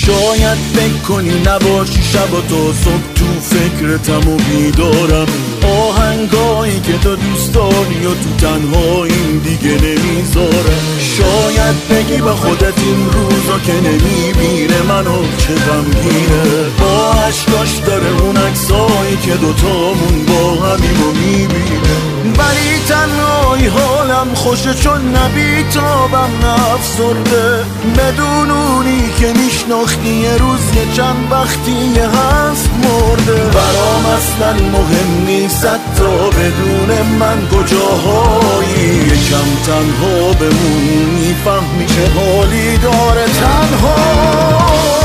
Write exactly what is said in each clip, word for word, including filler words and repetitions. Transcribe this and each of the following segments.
شاید فکر کنی نباشی شب و تا صبح تو فکرتم و بیدارم، آهنگایی که تو دوست داری و تو تنهاییم دیگه نمیذاره. شاید بگی با خودت این روزا که نمیبینه منو چه غمگینه، با عشقاش داره اون عکسایی که دوتامون با همیم و میبینه. ولی تنهای حالم خوشه چون نبیتابم نفسرده، بدون اونی که میشناختی یه روز یه چند وقتی هست مرده. برام اصلا مهم نیست تا بدون من کجاهایی، یکم تنها بمون میفهمی چه حالی داره تنهایی.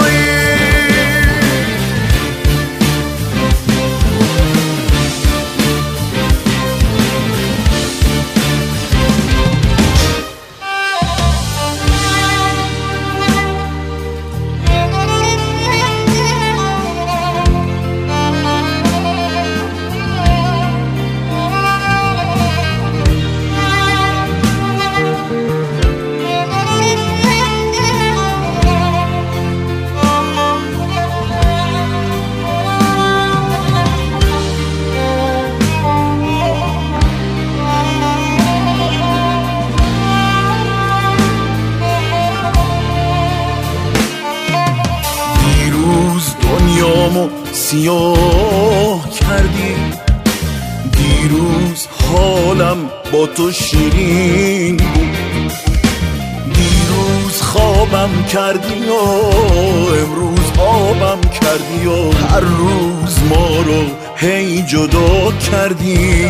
دنیامو سیاه کردی، دیروز حالم با تو شیرین بود، دیروز خوابم کردی و امروز آبم کردی و هر روز ما رو هی جدا کردی.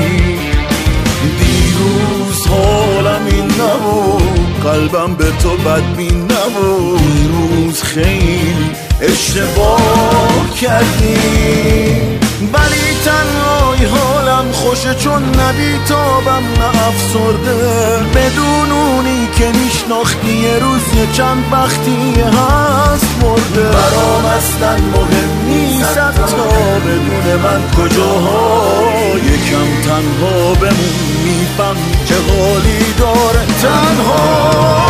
دیروز حالم این نبود، قلبم به تو بدبین نبود، دیروز خیلی اشتباه کردی. ولی تنهای حالم خوشه چون نبیتابم نه افسرده، بدون اونی که میشناختی یه روز یه چند وقتی هست مرده. برام اصلا مهم نیست تا بدون من کجاها، یکم تنها بمون میفهم که حالی داره تنها.